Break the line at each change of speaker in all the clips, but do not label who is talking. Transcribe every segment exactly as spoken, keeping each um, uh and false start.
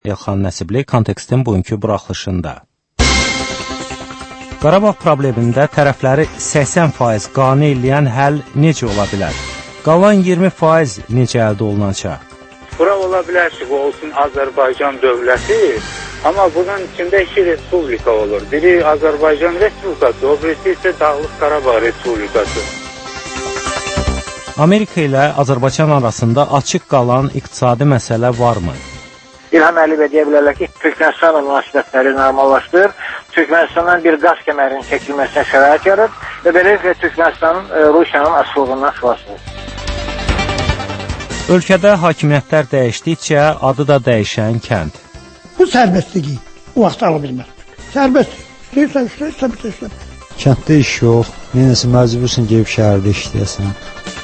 Elxan Nəsibli kontekstin bugünkü buraxılışında. Qarabağ problemində tərəfləri səksən faiz qane eləyən həll necə ola bilər? Qalan iyirmi faiz necə əldə olunacaq?
Bura ola bilər ki, bu olsun Azərbaycan dövləti, amma bunun içində iki respublika olur. Biri Azərbaycan Respublikası, o birisi isə Dağlıq Qarabağ Respublikası.
Amerika ilə Azərbaycan arasında açıq qalan iqtisadi məsələ varmı?
İlham Əliyev deyə bilərlər ki, Türkmənistanla münasibətləri normallaşdır, Türkmənistandan bir qaz kəmərinin çəkilməsinə şərait yarar və beləliklə Türkmənistanın Rusiyanın asılılığından xilas olur.
Ölkədə hakimiyyətlər dəyişdikcə adı da dəyişən kənd.
Bu sərbəstliyi o vaxt ala bilmər. Sərbəst, istəyirsən işlə, istəyirsən işlə.
Kənddə iş yox, neyəsə məcbursun gelib şəhərdə işləyəsən.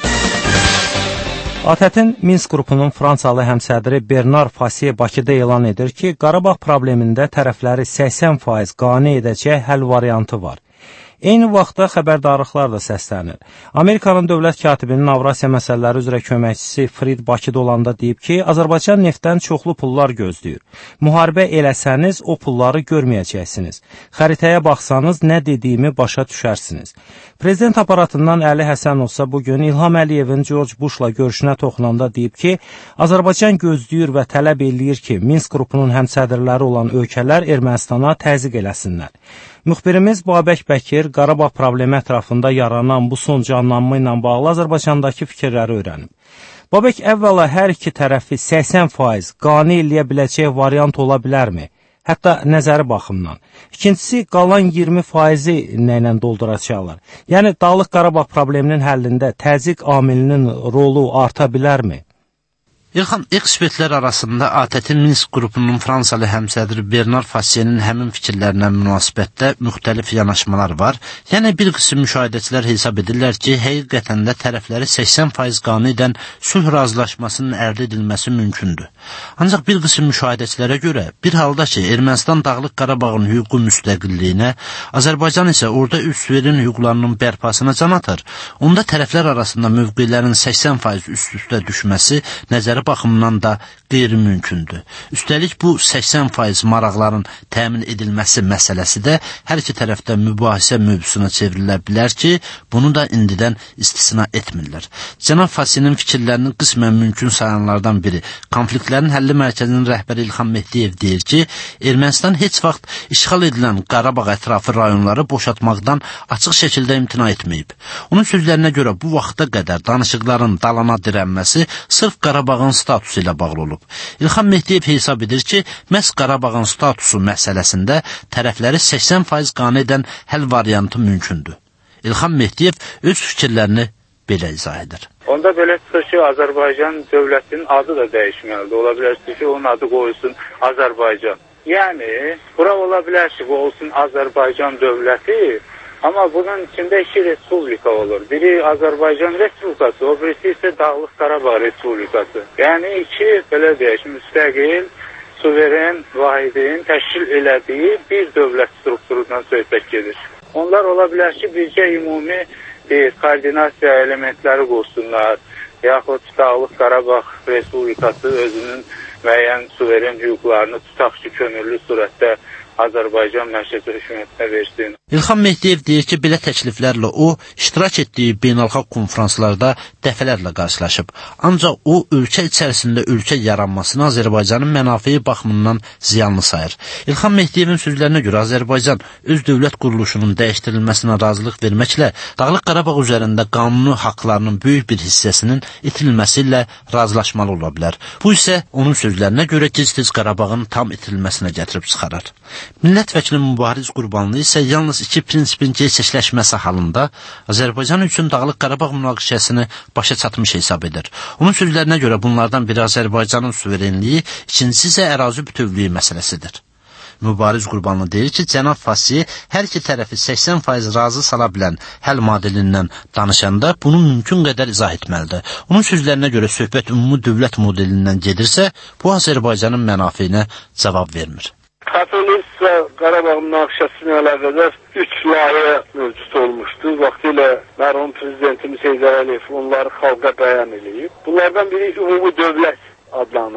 A T Ə-tin Minsk qrupunun Fransalı həmsədri Bernard Fasiye Bakıda elan edir ki, Qarabağ problemində tərəfləri səksən faiz qane edəcək həll variantı var. Eyni vaxtda xəbərdarlıqlar da səslənir. Amerikanın dövlət katibinin Avrasiya məsələləri üzrə köməkçisi Frid Bakıda olanda deyib ki, Azərbaycan neftdən çoxlu pullar gözləyir. Müharibə eləsəniz, o pulları görməyəcəksiniz. Xəritəyə baxsanız, nə dediyimi başa düşərsiniz. Prezident aparatından Əli Həsən olsa bugün İlham Əliyevin George Bushla görüşünə toxunanda deyib ki, Azərbaycan gözləyir və tələb eləyir ki, Minsk qrupunun həmsədrləri olan ölkələr Ermənistana təzyiq eləsinlər. Müxbirimiz Babək Bəkir Qarabağ problemi ətrafında yaranan bu son canlanma ilə bağlı Azərbaycandakı fikirləri öyrənib. Babək, əvvəla hər iki tərəfi səksən faiz qane eləyə biləcək variant ola bilərmi? Hətta nəzəri baxımdan. İkincisi, qalan iyirmi faizi nə ilə dolduracaqlar? Yəni, Dağlıq Qarabağ probleminin həllində təzyiq amilinin rolu arta bilərmi?
İlham, ekspertlər arasında A T Ə-tin Minsk qrupunun Fransalı həmsədri Bernard Fasiyenin həmin fikirlərinə münasibətdə müxtəlif yanaşmalar var. Yəni, bir qısım müşahidəçilər hesab edirlər ki, həqiqətən də tərəfləri səksən faiz qane edən sülh razılaşmasının əldə edilməsi mümkündür. Ancaq bir qısım müşahidəçilərə görə, bir halda ki, Ermənistan Dağlıq Qarabağın hüququ müstəqilliyinə, Azərbaycan isə orada üst suverin hüquqlarının bərpasına can atır, onda tərəflər arasında mövqelərin səksən faiz üst-üstə düşməsi nəzərə baxımdan da qeyri-mümkündür. Üstəlik, bu səksən faiz maraqların təmin edilməsi məsələsi də hər iki tərəfdə mübahisə mövzusuna çevrilə bilər ki, bunu da indidən istisna etmirlər. Cənab Fasiyenin fikirlərinin qismən mümkün sayanlardan biri, konfliktlərin həlli mərkəzinin rəhbəri İlham Mehdiyev deyir ki, Ermənistan heç vaxt işğal edilən Qarabağ ətrafı rayonları boşaltmaqdan açıq şəkildə imtina etməyib. Onun sözlərinə görə bu vaxta qədər danışıqların dalana dirənməsi sırf Qarabağın statusu ilə bağlı olub. İlham Mehdiyev hesab edir ki, məhz Qarabağın statusu məsələsində tərəfləri səksən faiz qane edən həll variantı mümkündür. İlham Mehdiyev öz fikirlərini belə izah edir.
Onda belə çıxır ki, Azərbaycan dövlətinin adı da dəyişməlidir. Ola bilər ki, onun adı qoyulsun Azərbaycan. Yəni, bura ola bilər ki, bu olsun Azərbaycan dövləti, amma bunun içində iki respublika olur. Biri Azərbaycan Respublikası, o birisi isə Dağlıq Qarabağ Respublikası. Yəni iki, belə deyək, müstəqil, suveren vahidin təşkil elədiyi bir dövlət strukturundan söhbət gedir. Onlar ola bilər ki, bircə ümumi bir koordinasiya elementləri qursunlar, yaxud Dağlıq Qarabağ Respublikası özünün müəyyən suveren hüquqlarını tutaq ki, könüllü surətdə Azərbaycan mərkəzi hökumətinə versin.
İlham Mehdiyev deyir ki, belə təkliflərlə o, iştirak etdiyi beynəlxalq konferanslarda dəfələrlə qarşılaşıb. Ancaq o, ölkə içərisində ölkə yaranmasını Azərbaycanın mənafiyi baxımından ziyanlı sayır. İlham Mehdiyevin sözlərinə görə Azərbaycan öz dövlət quruluşunun dəyişdirilməsinə razılıq verməklə Dağlıq Qarabağ üzərində qanuni haqlarının böyük bir hissəsinin itirilməsi ilə razılaşmalı ola bilər. Bu isə onun sözlərinə görə gec-tez Qarabağın tam itirilməsinə gətirib çıxarar. Millət vəkili Mübariz Qurbanlı isə yalnız iki prinsipin gerçəkləşməsi halında Azərbaycan üçün Dağlıq Qarabağ münaqişəsini başa çatmış hesab edir. Onun sözlərinə görə bunlardan biri Azərbaycanın suverenliyi, ikincisi isə ərazi bütövlüyü məsələsidir. Mübariz Qurbanlı deyir ki, cənab Fasiye hər iki tərəfi səksən faiz razı sala bilən həll modelindən danışanda bunu mümkün qədər izah etməlidir. Onun sözlərinə görə söhbət ümumi dövlət modelindən gedirsə, bu Azərbaycanın mənafiyinə cavab vermir.
Katolik və Qarabağ münaqişəsinə əlaqədar üç layihə mövcud olmuşdu. Vaxtilə mərhum prezidentimiz Heydər Əliyev onları xalqa bəyan edib. Bunlardan biri ümumi dövlət adlanırdı.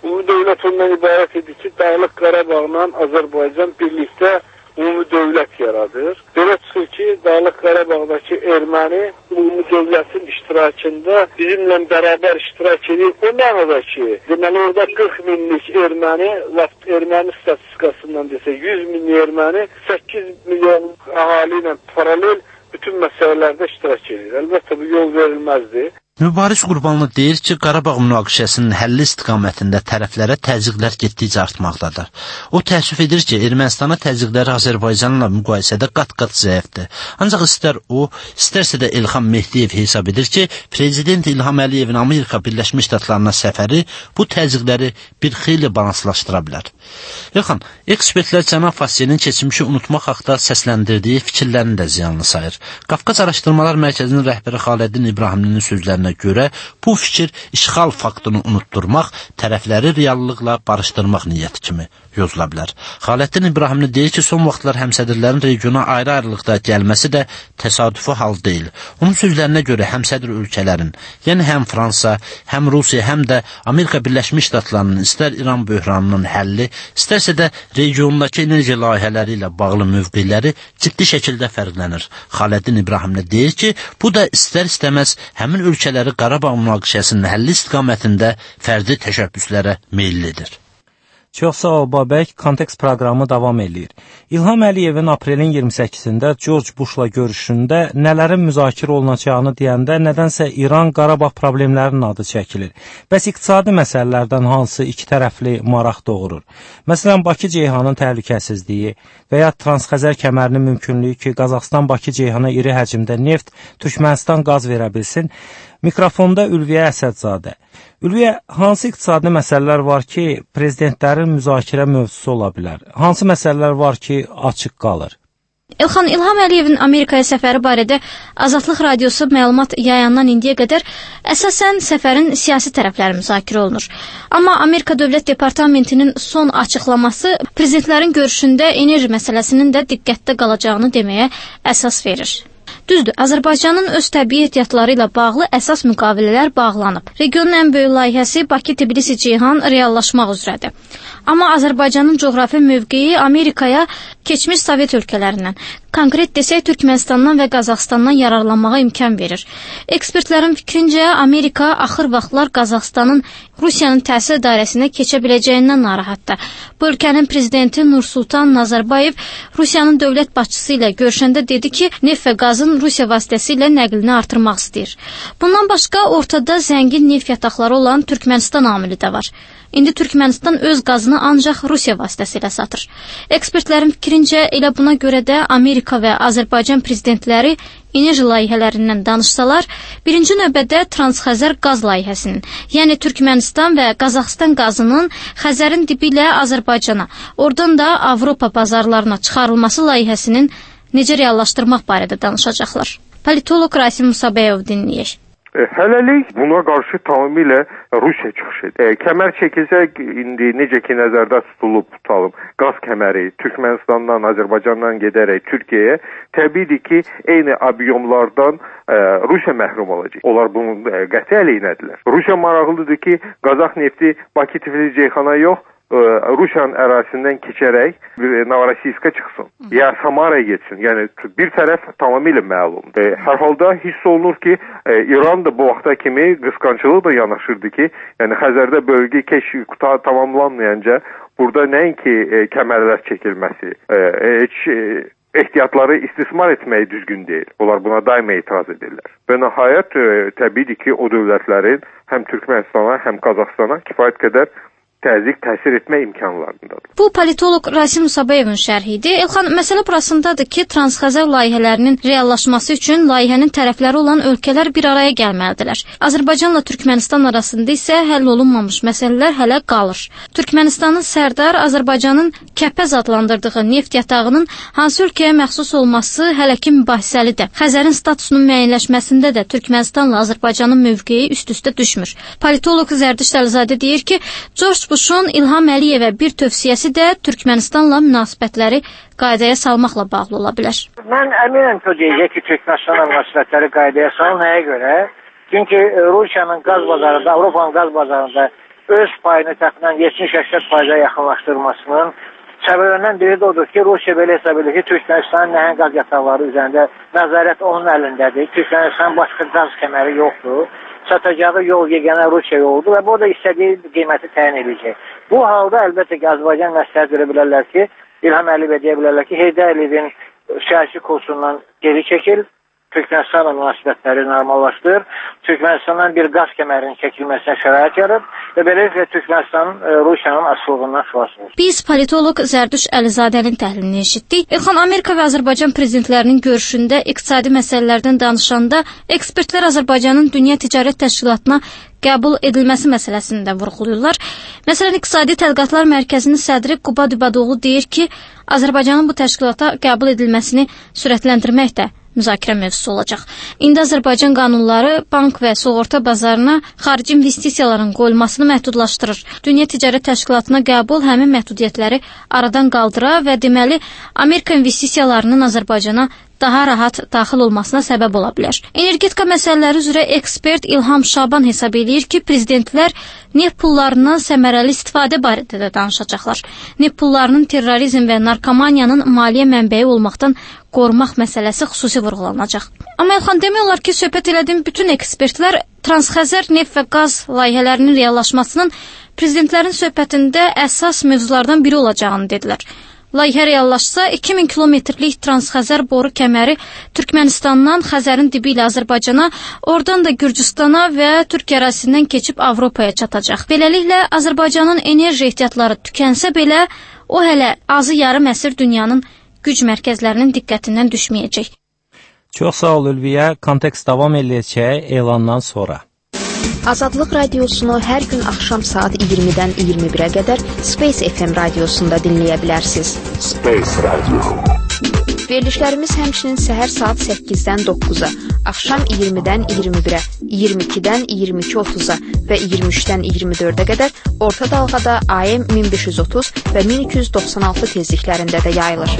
Ümumi dövlət ondan ibarət idi ki, Dağlıq Qarabağla Azərbaycan birlikdə ümumi dövlət yaradır. Belə çıxır ki, Dağlıq Qarabağdakı erməni ümumi dövlətin iştirakında bizimlə bərabər iştirak edir. O mənada ki, deməli orada qırx minlik erməni, erməni statistikasından desə yüz min erməni səkkiz milyon əhali ilə paralel bütün məsələlərdə iştirak edir. Əlbəttə bu yol verilməzdir.
Mübariz Qurbanlı deyir ki, Qarabağ münaqişəsinin həlli istiqamətində tərəflərə təzyiqlər getdikcə artmaqdadır. O təəssüf edir ki, Ermənistana təzyiqləri Azərbaycanla müqayisədə qat-qat zəifdir. Ancaq istər o, istərsə də İlham Mehdiyev hesab edir ki, Prezident İlham Əliyevin Amerika Birləşmiş Ştatlarına səfəri bu təzyiqləri bir xeyli balanslaşdıra bilər. İlham, ekspertlər cənab Fassiyenin keçmişi unutmaq haqda səsləndirdiyi fikirlərini də ziyanlı sayır. Qafqaz Araşdırmalar Mərkəzinin rəhbəri Xaləddin İbrahimlinin sözlərinə görə bu fikir işğal faktını unutturmaq, tərəfləri reallıqla barışdırmaq niyyəti kimi yozula bilər. Xaləddin İbrahimli deyir ki, son vaxtlar həmsədirlərin regiona ayrı-ayrılıqda gəlməsi də təsadüfi hal deyil. Onun sözlərinə görə həmsədir ölkələrin, yəni həm Fransa, həm Rusiya, həm də Amerika Birləşmiş Ştatlarının istər İran böhranının həlli, istərsə də regiondakı enerji layihələri ilə bağlı mövqeləri ciddi şəkildə fərqlənir. Xaləddin İbrahimli deyir ki, bu da istər-istəməz həmin ölkələri Qarabağ münaqişəsinin həlli istiqamətində fərdi təşəbbüslərə meyillidir.
Çox sağ ol Babək, Kontekst proqramı davam edir. İlham Əliyevin aprelin iyirmi səkkizində George Bushla görüşündə nələrin müzakirə olunacağını deyəndə nədənsə İran Qarabağ problemlərinin adı çəkilir. Bəs iqtisadi məsələlərdən hansı iki tərəfli maraq doğurur? Məsələn, Bakı-Ceyhanın təhlükəsizliyi və ya Transxəzər kəmərinin mümkünlüyü ki, Qazaxıstan Bakı-Ceyhana iri həcmdə neft, Türkmənistan qaz verə bilsin. Mikrofonda Ülviyə Əsədzadə. Ülviyə, hansı iqtisadi məsələlər var ki, prezidentlərin müzakirə mövzusu ola bilər? Hansı məsələlər var ki, açıq qalır?
İlxan, İlham Əliyevin Amerikaya səfəri barədə Azadlıq Radiosu məlumat yayandan indiyə qədər əsasən səfərin siyasi tərəfləri müzakirə olunur. Amma Amerika Dövlət Departamentinin son açıqlaması prezidentlərin görüşündə enerji məsələsinin də diqqətdə qalacağını deməyə əsas verir. Düzdür, Azərbaycanın öz təbii ehtiyatları ilə bağlı əsas müqavilələr bağlanıb. Regionun ən böyük layihəsi Bakı-Tbilisi-Ceyhan reallaşmaq üzrədir. Amma Azərbaycanın coğrafi mövqeyi Amerikaya keçmiş Sovet ölkələrindən, konkret desək Türkmənistandan və Qazaxıstandan yararlanmağa imkan verir. Ekspertlərin fikrincə Amerika axır vaxtlar Qazaxıstanın Rusiyanın təsir dairəsinə keçə biləcəyindən narahatdır. Bu ölkənin prezidenti Nursultan Nazarbayev Rusiyanın dövlət başçısı ilə görüşəndə dedi ki, neft və qazın Rusiya vasitəsilə nəqlini artırmaq istəyir. Bundan başqa ortada zəngin neft yataqları olan Türkmənistan amili də var. İndi Türkmənistan öz qazını ancaq Rusiya vasitəsilə satır. Ekspertlərin fikrincə elə buna görə də Amerika və Azərbaycan prezidentləri enerji layihələrindən danışsalar, birinci növbədə Transxəzər qaz layihəsinin, yəni Türkmənistan və Qazaxıstan qazının Xəzərin dibi ilə Azərbaycana, oradan da Avropa bazarlarına çıxarılması layihəsinin necə reallaşdırmaq barədə danışacaqlar. Politolog Rasim Musabəyov dinləyək.
E, hələlik buna qarşı tamamilə Rusiya çıxış edir. E, kəmər çəkilsə, indi necə ki nəzərdə tutulub tutalım, qaz kəməri Türkmənistandan, Azərbaycandan gedərək Türkiyəyə, təbiidir ki, eyni abyomlardan e, Rusiya məhrum olacaq. Onlar bunun e, qəti əleyhinədirlər. Rusiya maraqlıdır ki, Qazax nefti Bakı-Tbilisi-Ceyhana yox, Rusiyanın ərazisindən keçərək Novorosiyska çıxsın, ya Samaraya getsin. Yəni bir tərəf tamamilə məlumdur. E, hər halda hiss olunur ki, e, İran da bu vaxta kimi qısqançılığı da yanaşırdı ki, yəni Xəzərdə bölgə keşif tamamlanmayınca burada nəinki e, kəmərlər çəkilməsi, e, heç e, ehtiyatları istismar etməyi düzgün deyil. Onlar buna daima etiraz edirlər. Və nəhayət e, təbiidir ki, o dövlətlərin həm Türkmənistana, həm Qazaxstana kifayət qədər təzyiq təsir etmə imkanlarındadır.
Bu politolog Rasim Musabəyevin şərhidir. Elxan, məsələ burasındadır ki, Transxəzər layihələrinin reallaşması üçün layihənin tərəfləri olan ölkələr bir araya gəlməlidirlər. Azərbaycanla Türkmənistan arasında isə həll olunmamış məsələlər hələ qalır. Türkmənistanın Sərdar, Azərbaycanın Kəpəz adlandırdığı neft yatağının hansı ölkəyə məxsus olması hələ ki mübahisəlidir. Xəzərin statusunun müəyyənləşməsində də Türkmənistanla Azərbaycanın mövqeyi üst-üstə düşmür. Politolog Zərdiş Əlizadə deyir ki, George Bushun İlham Əliyevə bir tövsiyəsi də Türkmənistanla münasibətləri qaydaya salmaqla bağlı ola bilər.
Mən əminəm ki, o deyəcək ki, Türkmənistanla münasibətləri qaydaya salın. Nəyə görə? Çünki Rusiyanın qaz bazarında, Avropanın qaz bazarında öz payını təxminən yetmiş səksən faiza yaxınlaşdırmasının səbəbindən biri də odur ki, Rusiya belə hesab edir ki, Türkmənistanın nəhəng qaz yataqları üzərində nəzarət onun əlindədir. Türkmənistanın başqa qaz kəməri yoxdur. Satacağı yol yeganə Rusiya yoludur və bu da istədiyi qiyməti təyin edəcək. Bu halda əlbəttə ki, Azərbaycan məsləhət görə bilərlər ki, İlham Əliyevə deyə bilərlər ki, Heydər Əliyevin siyasi kursundan geri çəkil, Türkmənistanla münasibətləri normallaşdır, Türkmənistandan bir qaz kəmərinin çəkilməsinə şərait yarıb və beləliklə Türkmənistanın Rusiyanın asılılığından xilas olur.
Biz politoloq Zərdüş Əlizadənin təhlilini eşitdik. İlxan, Amerika və Azərbaycan prezidentlərinin görüşündə iqtisadi məsələlərdən danışanda ekspertlər Azərbaycanın Dünya Ticarət Təşkilatına qəbul edilməsi məsələsini də vurğulayırlar. Məsələn, İqtisadi Tədqiqatlar Mərkəzinin sədri Quba Dübədoğlu deyir ki, Azərbaycanın bu təşkilata qəbul edilməsini sürətləndirmək də müzakirə mövzusu olacaq. İndi Azərbaycan qanunları bank və sığorta bazarına xarici investisiyaların qoyulmasını məhdudlaşdırır. Dünya Ticarət Təşkilatına qəbul həmin məhdudiyyətləri aradan qaldıra və deməli Amerika investisiyalarının Azərbaycana daha rahat daxil olmasına səbəb ola bilər. Energetika məsələləri üzrə ekspert İlham Şaban hesab edir ki, prezidentlər neft pullarından səmərəli istifadə barədə də danışacaqlar. Neft pullarının terrorizm və narkomaniyanın maliyyə mənbəyi olmaqdan qorumaq məsələsi xüsusi vurğulanacaq. Amma Elxan, demək olar ki, söhbət elədiyim bütün ekspertlər Transxəzər neft və qaz layihələrinin reallaşmasının prezidentlərin söhbətində əsas mövzulardan biri olacağını dedilər. Layihə reallaşsa iki min kilometrlik Transxəzər boru kəməri Türkmənistandan Xəzərin dibi ilə Azərbaycana, oradan da Gürcüstana və Türkiyə ərazisindən keçib Avropaya çatacaq. Beləliklə Azərbaycanın enerji ehtiyatları tükənsə belə, o hələ azı yarım əsr dünyanın güc mərkəzlərinin diqqətindən düşməyəcək.
Çox sağ ol Ülviyə. Kontekst davam edəcək elandan sonra.
Azadlıq radiosunu hər gün axşam saat iyirmidən iyirmi birə qədər Space F M radiosunda dinləyə bilərsiniz. Space Radio. Verilişlərimiz həmçinin səhər saat səkkizdən doqquza, axşam iyirmidən iyirmi birə, iyirmi ikidən iyirmi iki otuz'a və iyirmi üçdən iyirmi dördə qədər orta dalğada A M min beş yüz otuz və min iki yüz doxsan altı tezliklərində də yayılır.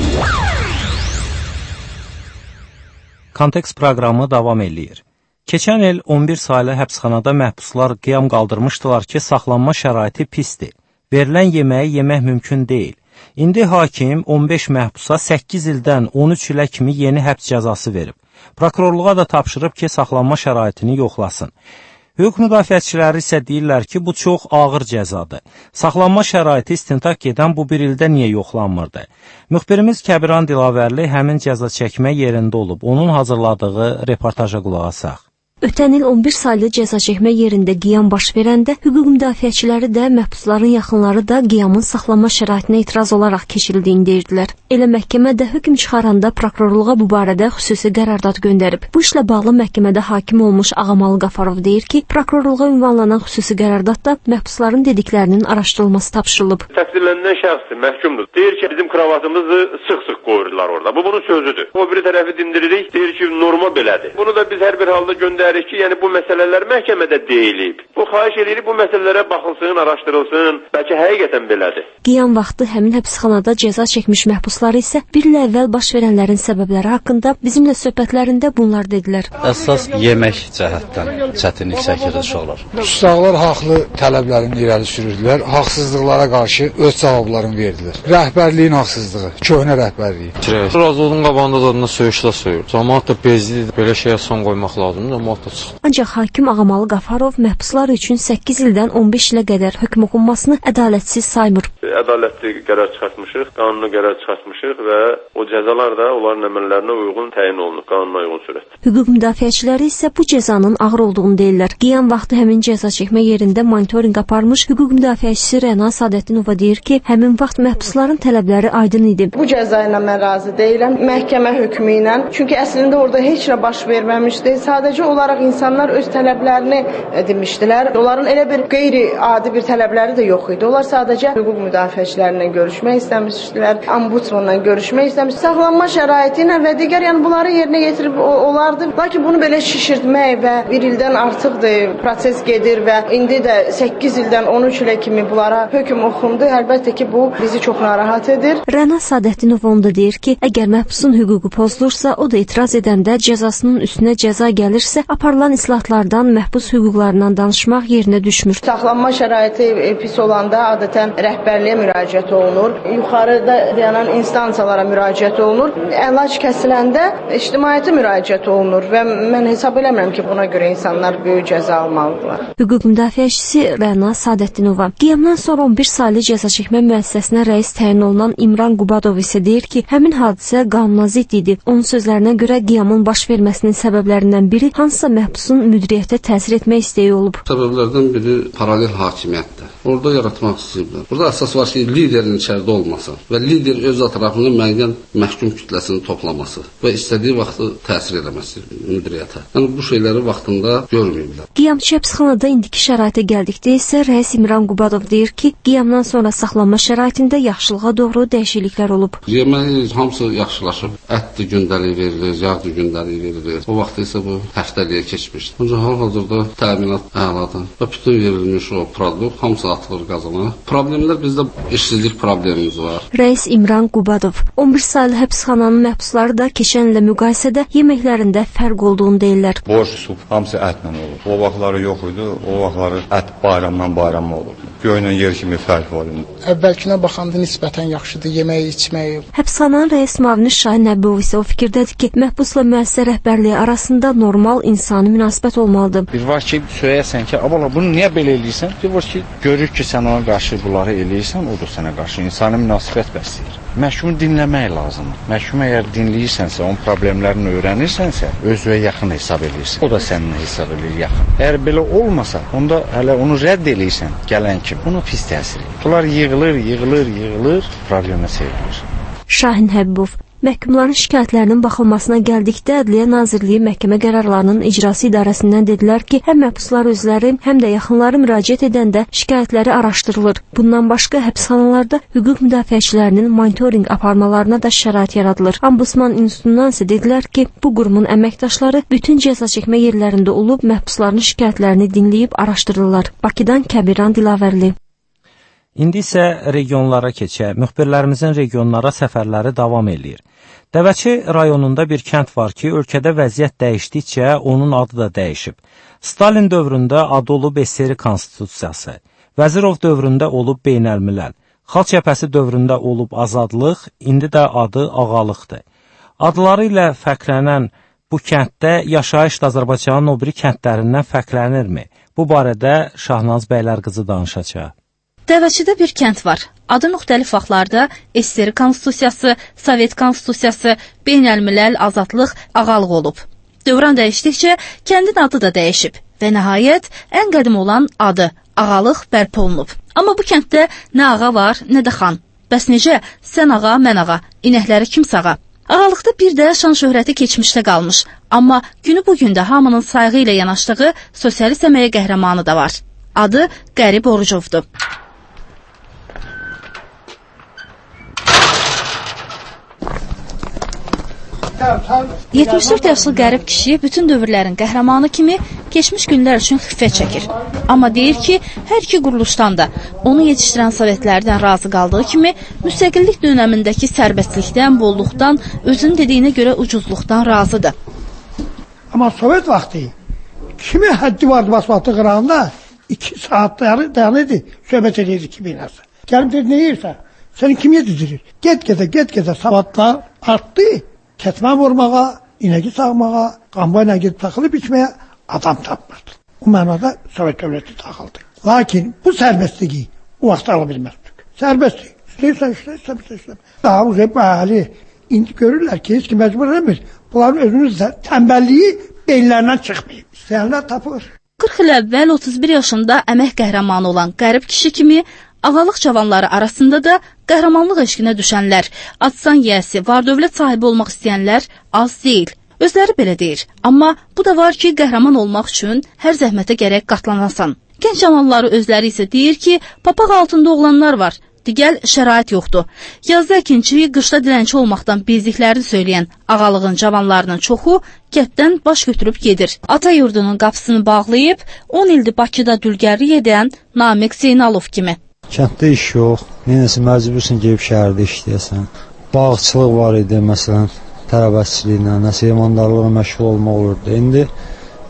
Kontekst proqramı davam eləyir. Keçən il on bir saylı həbsxanada məhbuslar qiyam qaldırmışdılar ki, saxlanma şəraiti pisdir. Verilən yeməyi yemək mümkün deyil. İndi hakim on beş məhbusa səkkiz ildən on üç ilə kimi yeni həbs cəzası verib. Prokurorluğa da tapşırıb ki, saxlanma şəraitini yoxlasın. Hüquq müdafiəçiləri isə deyirlər ki, bu çox ağır cəzadır. Saxlanma şəraiti istintaq edən bu bir ildə niyə yoxlanmırdı? Müxbirimiz Kəbiran Dilavərli həmin cəza çəkmə yerində olub. Onun hazırladığı reportaja qulaq asaq.
Ötən il on bir saylı cəza çəkmə yerində qiyam baş verəndə hüquq müdafiəçiləri də, məhbusların yaxınları da qiyamın saxlanma şəraitinə etiraz olaraq keçirildiyini deyirdilər. Elə məhkəmə də hökm çıxaranda prokurorluğa bu barədə xüsusi qərardat göndərib. Bu işlə bağlı məhkəmədə hakim olmuş Ağamalı Qafarov deyir ki, prokurorluğa ünvanlanan xüsusi qərardatda məhbusların dediklərinin araşdırılması tapşırılıb.
Təqdirlənilən şəxsdir, məhkumdur. Deyir ki, bizim kravatımızı sıx-sıx qoyurlar orada. Bu bunun sözüdür. O biri tərəfi dindiririk, deyir ki, norma belədir. Bunu da biz hər bir halda göndəririk ki, yəni bu məsələlər məhkəmədə deyilib. Bu xahiş edirik, bu məsələlərə baxılsın, araşdırılsın, bəlkə həqiqətən belədir.
Qiyam vaxtı həmin həbsxanada cəza çəkmiş məhbusları isə bir il əvvəl baş verənlərin səbəbləri haqqında bizimlə söhbətlərində bunlar dedilər.
Əsas yemək cəhətdən çətinlik çəkir uşaqlar.
Uşaqlar haqlı tələblərini irəli sürürdülər, haqsızlıqlara qarşı öz cavablarını verdilər. Rəhbərliyin haqsızlığı, köhnə rəhbərliyi.
Razılığın qabağında zadına söyüşlə söyür. Cəmaət də bezlidir, belə şeyə son qoymaq lazımdır, cəmaət da çıxır.
Ancaq hakim Ağamalı Qafarov məhbuslar üçün səkkiz ildən on beş ilə qədər hökm oxunmasını ədalətsiz saymır.
Ədalətli qərar çıxartmışıq, qanuni qərar çıxartmışıq və o cəzalar da onların əməllərinə uyğun təyin olunub, qanuna uyğun surətdə.
Hüquq müdafiəçiləri isə bu cəzanın ağır olduğunu deyirlər. Qiyam vaxtı həmin cəza çəkmə yerində monitorinq aparmış hüquq müdafiəçisi Rəna Sadətdinova deyir ki, həmin vaxt məhbusların tələbləri aydın idi.
Bu cəza ilə mən razı deyiləm, məhkəmə hökmü ilə. Çünki əslində orada heç nə baş verməmişdi. Sadəcə olaraq insanlar öz tələblərini demişdilər. Onların elə bir qeyri-adi bir tələbləri də yox idi. Onlar sadəcə hüquq müdafiəçilərlə görüşmək istəmişdilər, ombudsmanla görüşmək istəmişdilər. Saxlanma şəraiti ilə və digər, yəni bunları yerinə yetirib olardı. Lakin bunu belə şişirtmək və bir ildən artıqdır, proses gedir və indi də səkkiz ildən on üç ilə kimi bunlara hökm oxundu. Əlbəttə ki, bu bizi çox narahat edir.
Rəna Sadətdinova onda deyir ki, əgər məhbusun hüququ pozulursa, o da etiraz edəndə cəzasının üstünə cəza gəlirsə, aparılan islahatlardan məhbus hüquqlarından danışmaq yerinə düşmür.
Saxlanma şəraiti pis olanda adətən rəhbərliyə müraciət olunur. Yuxarıda dayanan instansiyalara müraciət olunur. Əlac kəsiləndə ictimaiyyətə müraciət olunur və mən hesab eləmirəm ki, buna görə insanlar böyük cəza almalıdırlar.
Hüquq müdafiəçisi Rəna Sadəddinova qiyamdan sonra on bir saylı cəza çəkmə müəssisəsinə rəis təyin olunan İmran Qubadov isə deyir ki, həmin hadisə qanuna zidd idi. Onun sözlərinə görə qiyamın baş verməsinin səbəblərindən biri hansısa məhbusun müdiriyyətə təsir etmək istəyi olub.
Səbəblərdən biri paralel hakimiyyətdir. Orada yaratmaq istəyiblər. Burada əsas var ki, liderin içəridə olması və lider öz ətrafında müəyyən məhkum kütləsini toplaması və istədiyi vaxtı təsir eləməsi müdiriyyətə. Yəni bu şeyləri vaxtında görməyiblər.
Qiyamçı həbsxanada indiki şəraitə gəldikdə isə rəis İmran Qubadov deyir ki, qiyamdan sonra saxlanma şəraitində yaxşılığa doğru dəyişikliklər olub.
Yeməyi hamısı yaxşılaşıb. Ətli gündəlik verilir, yağdı gündəlik verilir. O vaxt isə bu həftəliyə keçmişdi. Ancaq hal-hazırda təminat əladır və bütün verilmiş o produkt hamısı atılır qazana. Problemlər bizdə işsizlik problemimiz var.
Rəis İmran Qubadov on bir saylı həbsxananın məhbusları da keçən illə müqayisədə yeməklərində fərq olduğunu deyirlər.
Borş, sup hamısı ətlə olur. O vaxtları yox idi, o vaxtları ət bayramdan bayrama olurdu. Göynən yer kimi fərq var indi.
Əvvəlkinə baxanda nisbətən yaxşıdır, yeməyi, içməyi.
Həbsxananın rəis müavini Şahin Nəbov isə o fikirdədir ki, məhbusla müəssisə rəhbərliyi arasında normal insani münasibət olmalıdır.
Bir var ki, söyəsən ki, abala bunu niyə belə eləyirsən? Bir var ki, görür ki, sən ona qarşı bunları eləyirsən, o da sənə qarşı insani münasibət bəsləyir. Məhkumu dinləmək lazımdır. Məhkumu əgər dinləyirsənsə, onun problemlərini öyrənirsənsə, özünə yaxın hesab edirsən. O da səninlə hesab edir yaxın. Əgər belə olmasa, onda hələ onu rədd eləyirsən gələn kimi. Buna pis təsir edir. Bunlar yığılır, yığılır, yığılır, problemə çevrilir.
Şahin Həbibov məhkumların şikayətlərinin baxılmasına gəldikdə Ədliyyə Nazirliyi məhkəmə qərarlarının icrası idarəsindən dedilər ki, həm məhbuslar özləri, həm də yaxınları müraciət edəndə şikayətləri araşdırılır. Bundan başqa həbsxanalarda hüquq müdafiəçilərinin monitorinq aparmalarına da şərait yaradılır. Ombudsman İnstitutundan isə dedilər ki, bu qurumun əməkdaşları bütün cəza çəkmə yerlərində olub məhbusların şikayətlərini dinləyib araşdırırlar. Bakıdan Kəbiran Dilavərli.
İndi isə regionlara keçək. Müxbirlərimizin regionlara səfərləri davam eləyir. Dəvəçi rayonunda bir kənd var ki, ölkədə vəziyyət dəyişdikcə onun adı da dəyişib. Stalin dövründə adı olub S S R Konstitusiyası, Vəzirov dövründə olub Beynəlmiləl, Xalq Cəbhəsi dövründə olub Azadlıq, indi də adı Ağalıqdır. Adları ilə fərqlənən bu kənddə yaşayış da Azərbaycanın o biri kəndlərindən fərqlənirmi? Bu barədə Şahnaz Bəylərqızı danışacaq.
Dəvəçidə bir kənd var. Adı müxtəlif vaxtlarda S S R Konstitusiyası, Sovet Konstitusiyası, Beynəlmiləl, Azadlıq, Ağalıq olub. Dövran dəyişdikcə kəndin adı da dəyişib və nəhayət ən qədim olan adı Ağalıq bərpa olunub. Amma bu kənddə nə ağa var, nə də xan. Bəs necə? Sən ağa, mən ağa, inəkləri kim sağa? Ağalıqda bir də şan şöhrəti keçmişdə qalmış. Amma günü bugün də hamının sayğı ilə yanaşdığı sosialist əməyə qəhrəmanı da var. Adı Qərib Orucovdur. yetmiş dörd yaşlı qərib kişi bütün dövrlərin qəhrəmanı kimi keçmiş günlər üçün xiffət çəkir. Amma deyir ki, hər iki quruluşdan da onu yetişdirən sovetlərdən razı qaldığı kimi müstəqillik dönəmindəki sərbəstlikdən, bolluqdan, özünün dediyinə görə ucuzluqdan razıdır.
Amma sovet vaxtı kimi həddi vardı basbatı qırağında iki saatləri dayanırdı, söhbət edirdi kimi nəsə. Gəlib dedi, nə yiyirsən? Səni kim yedirir? Get-gedə, get-gedə savadlar artdı. Kətmə vurmağa, inəki sağmağa, qambayla gedib taxılıb içməyə adam tapmırdı. O mənada Sovet dövləti taxıldı. Lakin bu sərbəstliyi o vaxt ala bilməzdik. Sərbəstlik. İstəyirsən, istəyirsən, istəyirsən. Daha bu bəli, indi görürlər ki, heç ki məcbur eləmir. Bunların özünüz də tənbəlliyi beyinlərindən çıxmayıb. İstəyənlər tapır.
qırx il əvvəl otuz bir yaşında əmək qəhrəmanı olan qərib kişi kimi Ağalıq cavanları arasında da qəhrəmanlıq eşqinə düşənlər, atsan yiyəsi, var dövlət sahibi olmaq istəyənlər az deyil. Özləri belə deyir. Amma bu da var ki, qəhrəman olmaq üçün hər zəhmətə gərək qatlanasan. Gənc cavanları özləri isə deyir ki, papaq altında oğlanlar var. Digəl şərait yoxdur. Yazda əkinçi, qışda dilənçi olmaqdan bezdiklərini söyləyən Ağalığın cavanlarının çoxu kənddən baş götürüb gedir. Ata yurdunun qapısını bağlayıb, on ildir Bakıda dülgərlik edən Namiq Zeynalov kimi.
Kənddə iş yox, neyəsə məcbursun gelib şəhərdə işləyəsən. Bağçılıq var idi, məsələn, tərəvəzçiliklə, nəsə yamandarlıqla məşğul olmaq olurdu. İndi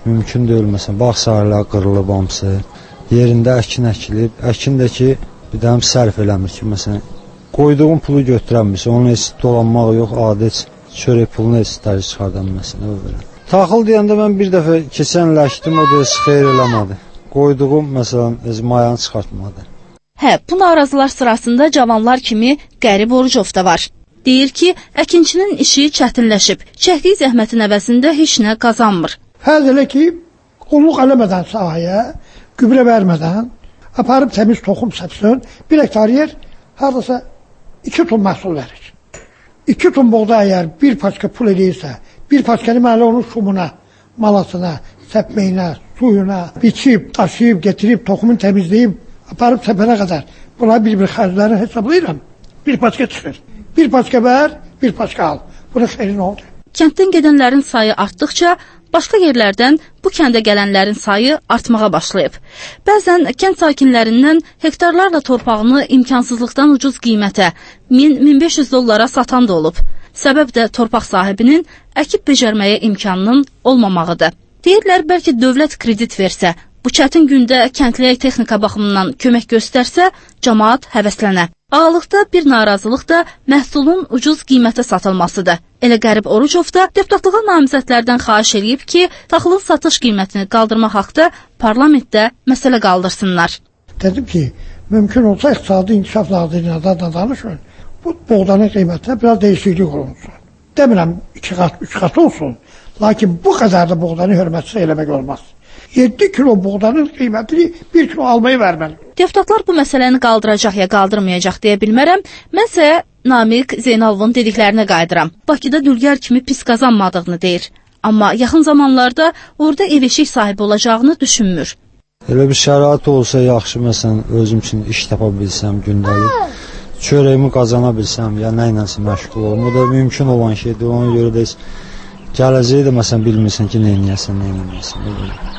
mümkün deyil. Məsələn, bağ sahələri qırılıb hamısı. Yerində əkin əkilib, əkin də ki, bir dənə sərf eləmir ki, məsələn, qoyduğum pulu götürəmirsə, onun heç dolanmaq yox, adət çörək pulunu heç dərc çıxardan məsələn, o belə. Taxıl deyəndə mən bir dəfə keçən ləkdim, o da heç xeyr eləmədi. Qoyduğum, məsələn, heç mayanı çıxartmadı.
Hə, bu narazılar sırasında cavanlar kimi Qərib Orucov da var. Deyir ki, əkinçinin işi çətinləşib, çəkdiyi zəhmətin əvəzində heç nə qazanmır.
Həz elə ki, qulluq eləmədən sahəyə, gübrə vermədən, aparıb təmiz toxum səpsin, bir hektar yer haradasa iki ton məhsul verir. İki ton buğda əgər bir paçka pul edirsə, bir paçkanı mələ onun şumuna, malasına, səpməyinə, suyuna, biçib, daşıyıb, getirib, toxumun təmizləyib, aparıb səpənə qədər. Buna bir-bir xərclərini hesablayıram. Bir paçka çıxır. Bir paçka ver, bir paçka al. Buna xeyri nə oldu?
Kənddən gedənlərin sayı artdıqca, başqa yerlərdən bu kəndə gələnlərin sayı artmağa başlayıb. Bəzən kənd sakinlərindən hektarlarla torpağını imkansızlıqdan ucuz qiymətə, min min beş yüz dollara satan da olub. Səbəb də torpaq sahibinin əkib becərməyə imkanının olmamağıdır. Deyirlər, bəlkə dövlət kredit versə, bu çətin gündə kəndliyə texnika baxımından kömək göstərsə, cəmaat həvəslənə. Ağalıqda bir narazılıq da məhsulun ucuz qiymətə satılmasıdır. Elə Qərib Orucov da deputatlığa namizədlərdən xahiş edib ki, taxılın satış qiymətini qaldırmaq haqda parlamentdə məsələ qaldırsınlar.
Dedim ki, mümkün olsa İqtisadi İnkişaf Nazirliyinə da danışın, bu buğdanın qiymətinə biraz dəyişiklik olunsun. Demirəm iki qat, üç qat olsun, lakin bu qədər də buğdanı hörmətsiz eləmək olmaz. yeddi kilo buğdanın qiymətini bir kilo almayı verməli.
Deputatlar bu məsələni qaldıracaq ya qaldırmayacaq deyə bilmərəm. Mənsə Namiq Zeynalovun dediklərinə qayıdıram. Bakıda dülgər kimi pis qazanmadığını deyir. Amma yaxın zamanlarda orada ev eşik sahibi olacağını düşünmür.
Elə bir şərait olsa yaxşı, məsələn, özüm üçün iş tapa bilsəm gündəlik, çörəyimi qazana bilsəm, ya nə ilənsə məşğul olum. O da mümkün olan şeydir. Ona görə də gələcəyi də məsələn bilmirsən ki, nə eləyəsən, nə eləyəsən.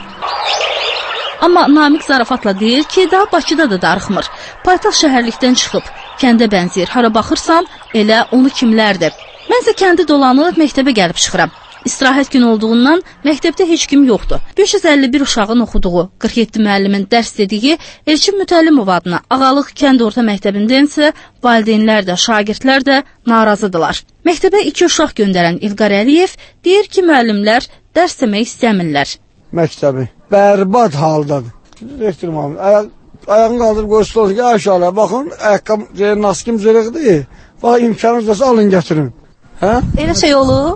Amma Namiq zarafatla deyir ki, daha Bakıda da darıxmır. Paytaxt şəhərlikdən çıxıb, kəndə bənzəyir. Hara baxırsan, elə onu kimlərdir. Mənsə kəndi dolanıb məktəbə gəlib çıxıram. İstirahət günü olduğundan məktəbdə heç kim yoxdur. beş yüz əlli bir uşağın oxuduğu, qırx yeddi müəllimin dərs dediyi Elçin Mütəllimov adına Ağalıq kənd orta məktəbindənsə valideynlər də, şagirdlər də narazıdırlar. Məktəbə iki uşaq göndərən İlqar Əliyev deyir ki, müəllimlər dərs demək istəmirlər.
Məktəbi bərbad haldadır. Rektorum abi, aya ayağını qaldırıb qoysun olsun ki, aşağıya baxın, ayaqqabım, naskim zırıqdır. Bax, imkanınız olsa alın gətirin. Hə?
Elə şey olub?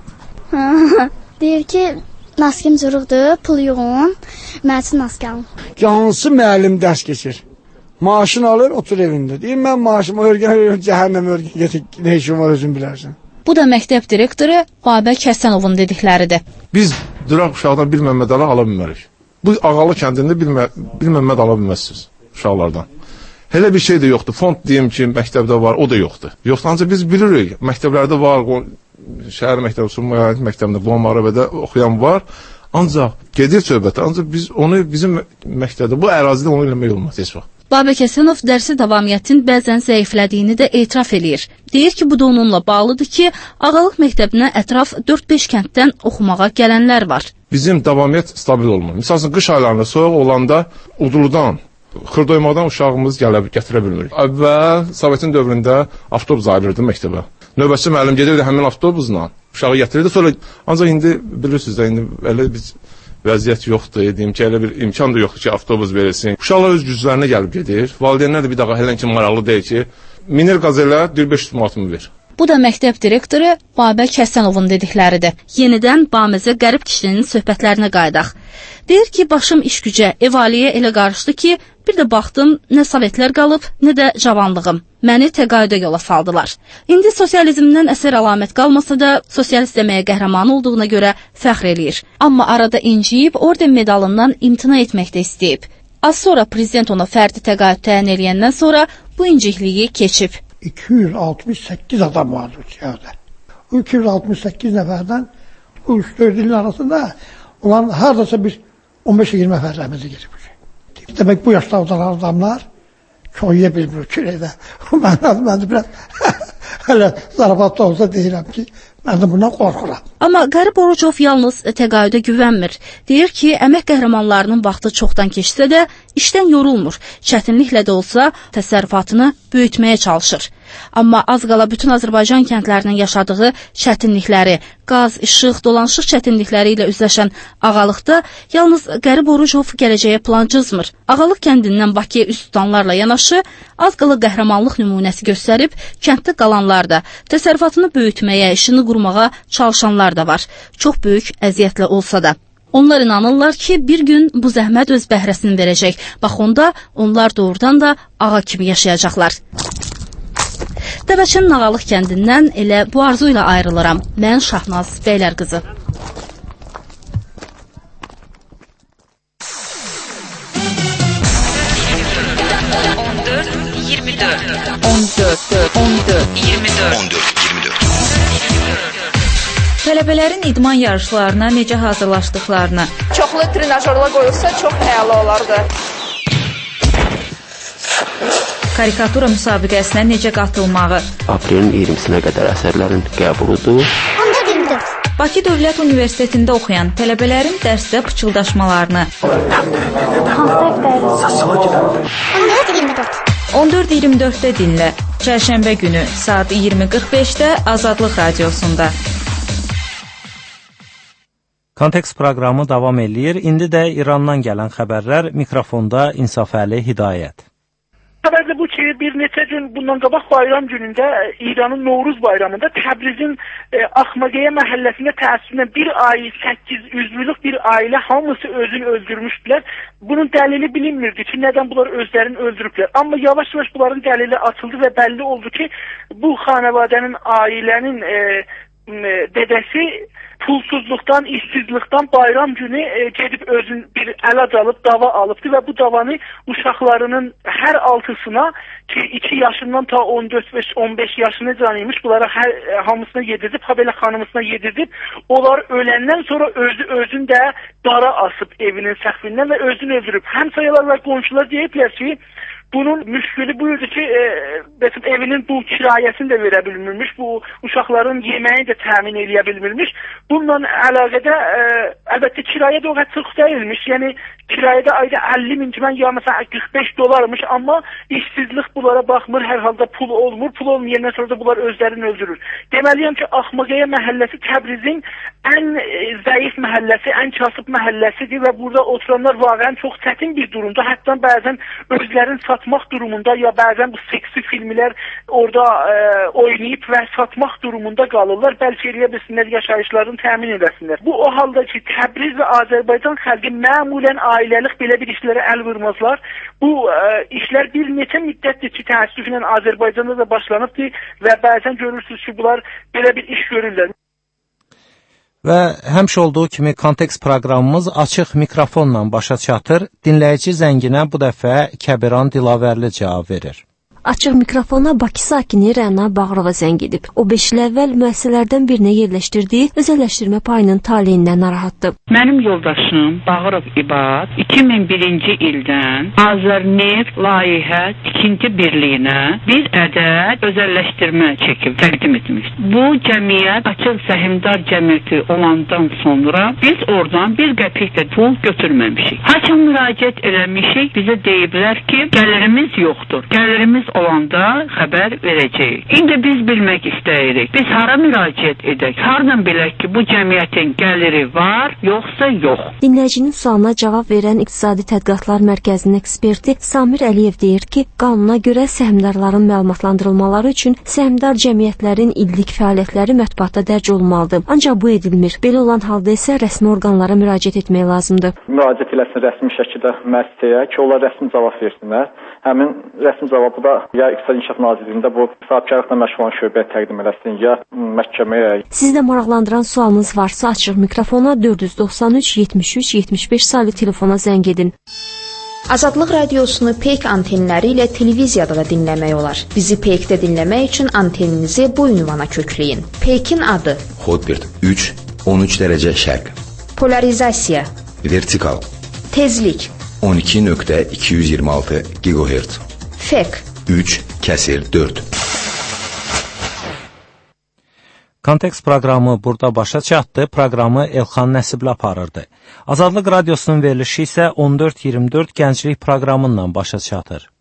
Deyir ki, naskim zırıqdır, pul yoğun, mən üçün naski alın.
Hansı müəllim dərs keçir? Maaşını alır, otur evində. Deyir, mən maaşımı örgən, cəhənnəm örgən getir, nə işim var özün bilərsən.
Bu da məktəb direktoru Babək Həsənovun dedikləridir.
Biz duraq uşaqdan bir Məmmədəli ala bilmərik. Bu Ağalı kəndində bir, bir Məmməd ala bilməzsiniz uşaqlardan. Elə bir şey də yoxdur. Fond deyim ki, məktəbdə var, o da yoxdur. Yoxdur, ancaq biz bilirik, məktəblərdə var, şəhər məktəbi, Sumqayıt məktəbində, Qonmarabədə oxuyan var. Ancaq gedir söhbətə, ancaq biz onu bizim məktəbdə, bu ərazidə onu eləmək olmaz heç vaxt.
Babək Həsənov dərsi davamiyyətin bəzən zəiflədiyini də etiraf eləyir. Deyir ki, bu da onunla bağlıdır ki, Ağalıq məktəbinə ətraf dörd beş kənddən oxumağa gələnlər var.
Bizim davamiyyət stabil olmur. Məsələn, qış aylarında soyuq olanda Uduludan, Xırdoymaqdan uşağımız gələ, gətirə bilmirik. Əvvəl Sovetin dövründə avtobus ayrılırdı məktəbə. Növbətçi müəllim gedirdi həmin avtobusla, uşağı gətirirdi. Sonra, ancaq indi bilirsiniz də, indi elə biz vəziyyət yoxdur, deyim ki, elə bir imkan da yoxdur ki, avtobus verilsin. Uşaqlar öz güclərinə gəlib gedir. Valideynlər də bir daha hələn ki, maraqlı deyil ki, minir qazelə beş yüz manatımı ver.
Bu da məktəb direktoru Babək Həsənovun dedikləridir. Yenidən Bamizə Qərib kişinin söhbətlərinə qayıdaq. Deyir ki, başım iş gücə, ev-aliyə elə qarışdı ki, bir də baxdım, nə sovetlər qalıb, nə də cavanlığım. Məni təqaüdə yola saldılar. İndi sosializmdən əsər əlamət qalmasa da, sosialist deməyə qəhrəmanı olduğuna görə fəxr eləyir. Amma arada inciyib, orden medalından imtina etmək də istəyib. Az sonra prezident ona fərdi təqaüd təyin eləyəndən sonra bu incikliyi keçib.
iki yüz altmış səkkiz adam vardı siyahıda. O iki yüz altmış səkkiz nəfərdən bu üç dörd ilin arasında olan haradasa bir on beş iyirmi nəfər rəhmətə gedib. Demək bu yaşda olan adamlar çoğuya bilmir kürəkdə. Mən, mən də biraz hələ zarafatda olsa deyirəm ki, mən də bundan qorxuram.
Amma Qərib Orucov yalnız təqaüdə güvənmir. Deyir ki, əmək qəhrəmanlarının vaxtı çoxdan keçsə də işdən yorulmur. Çətinliklə də olsa təsərrüfatını böyütməyə çalışır. Amma az qala bütün Azərbaycan kəndlərinin yaşadığı çətinlikləri, qaz, işıq, dolanışıq çətinlikləri ilə üzləşən Ağalıqda yalnız Qərib Orucov gələcəyə plan cızmır. Ağalıq kəndindən Bakıya üst tutanlarla yanaşı, az qala qəhrəmanlıq nümunəsi göstərib, kənddə qalanlar da, təsərrüfatını böyütməyə, işini qurmağa çalışanlar da var. Çox böyük əziyyətlə olsa da. Onlar inanırlar ki, bir gün bu zəhmət öz bəhrəsini verəcək. Bax onda onlar doğrudan da ağa kimi yaşayacaqlar. Dəvəçinin Ağalıq kəndindən elə bu arzu ilə ayrılıram. Mən Şahnaz Bəylərqızı.
on dörd iyirmi dörd on dörd on dörd iyirmi dörd on dörd iyirmi dörd Tələbələrin idman yarışlarına necə hazırlaşdıqlarını.
Çoxlu trenajörlər qoyulsa çox əla olardı.
Karikatura müsabiqəsinə necə qatılmağı.
Aprelin iyirmisinə qədər əsərlərin qəbuludur.
on dörd iyirmi dörd Bakı Dövlət Universitetində oxuyan tələbələrin dərsdə pıçıldaşmalarını. on dörd iyirmi dörddə dinlə. Çərşənbə günü saat iyirmi qırx beşdə Azadlıq Radiosunda.
Kontekst proqramı davam eləyir. İndi də İrandan gələn xəbərlər, mikrofonda İnsafəli Hidayət.
Xəbərdə bu ki, bir neçə gün bundan qabaq bayram günündə İranın Novruz bayramında Təbrizin e, Axmaqaya məhəlləsində təəssüflə bir ailə, səkkiz üzvlük bir ailə hamısı özünü öldürmüşdülər. Bunun dəlili bilinmirdi ki, nədən bunlar özlərini öldürüblər. Amma yavaş-yavaş bunların dəlili açıldı və bəlli oldu ki, bu xanavadənin, ailənin e, dədəsi pulsuzluqdan, işsizlikdən bayram günü e, gedib özün bir əlac alıb, dava alıbdı və bu davanı uşaqlarının hər altısına ki, iki yaşından ta on dörd on beş yaşına canıymış, bunlara hər, hamısına yedirdib, ha belə xanımısına yedirdib, onlar öləndən sonra özü özün də dara asıb evinin səqfindən və özünü öldürüb. Həmsayalar və qonşular deyiblər ki, bunun müşkülü buyurdu ki, e, besim, evinin bu kirayəsini də verə bilmirmiş, bu uşaqların yeməyini də təmin eləyə bilmirmiş. Bununla əlaqədə e, əlbəttə kirayə də o qədər çox deyilmiş. Yəni kirayədə ayda əlli min cimən ya məsələn qırx beş dolarmış, amma işsizlik bunlara baxmır, hər halda pul olmur. Pul olmayandan sonra da bunlar özlərini öldürür. Deməliyəm ki, Axmaqaya məhəlləsi Təbrizin ən e, zəif məhəlləsi, ən kasıb məhəlləsidir və burada oturanlar vaqəən çox çətin bir durumda. Hətta bəzən özlərini satmaq durumunda ya bəzən bu seksi filmlər orada e, oynayıb və satmaq durumunda qalırlar. Bəlkə eləyə bilsinlər, yaşayışlarını təmin edəsinlər. Bu o halda ki, Təbriz və Azərbaycan xalqı məmulən ailəlik belə bir işlərə əl vurmazlar. Bu e, işlər bir neçə müddətdir ki, təəssüflə Azərbaycanda da başlanıbdır və bəzən görürsünüz ki, bunlar belə bir iş görürlər.
Və həmişə olduğu kimi kontekst proqramımız açıq mikrofonla başa çatır. Dinləyici zənginə bu dəfə Kəbiran Dilavərli cavab verir.
Açıq mikrofona Bakı sakini Rəna Bağırova zəng edib. O beş il əvvəl müəssisələrdən birinə yerləşdirdiyi özəlləşdirmə payının taleyindən narahatdır.
Mənim yoldaşım Bağırov İbad iki min birinci ildən Azərneft layihə tikinti birliyinə bir ədəd özəlləşdirmə çəkib təqdim etmiş. Bu cəmiyyət açıq səhmdar cəmiyyəti olandan sonra biz oradan bir qəpik də pul götürməmişik. Hakim müraciət eləmişik, bizə deyiblər ki, gəlirimiz yoxdur. Gəlirimiz olanda xəbər verəcəyik. İndi biz bilmək istəyirik. Biz hara müraciət edək? Hardan bilək ki, bu cəmiyyətin gəliri var, yoxsa yox?
Dinləyicinin sualına cavab verən İqtisadi Tədqiqatlar Mərkəzinin eksperti Samir Əliyev deyir ki, qanuna görə səhmdarların məlumatlandırılmaları üçün səhmdar cəmiyyətlərin illik fəaliyyətləri mətbuatda dərc olunmalıdır. Ancaq bu edilmir. Belə olan halda isə rəsmi orqanlara müraciət etmək lazımdır.
Müraciət eləsin rəsmi şəkildə müəssisəyə ki, onlar rəsmi cavab versinlər. Həmin rəsmi cavabı da ya İqtisadi İnkişaf Nazirliyində bu sahibkarlıqla məşğul olan şöbəyə təqdim eləsin, ya məhkəməyə.
Sizdə maraqlandıran sualınız varsa açıq mikrofona dörd yüz doxsan üç yetmiş üç yetmiş beş saylı telefona zəng edin.
Azadlıq radiosunu Peyk antenləri ilə televiziyada da dinləmək olar. Bizi Peykdə dinləmək üçün anteninizi bu ünvana kökləyin. Peykin adı
Hotbird üç on üç dərəcə şərq.
Polarizasiya
Vertikal
Tezlik
on iki nöqtə iki yüz iyirmi altı gigahertz.
Fek
üç kəsir dörd.
Kontekst proqramı burada başa çatdı. Proqramı Elxan Nəsibli aparırdı. Azadlıq Radiosunun verilişi isə on dörd iyirmi dörd gənclik proqramından başa çatır.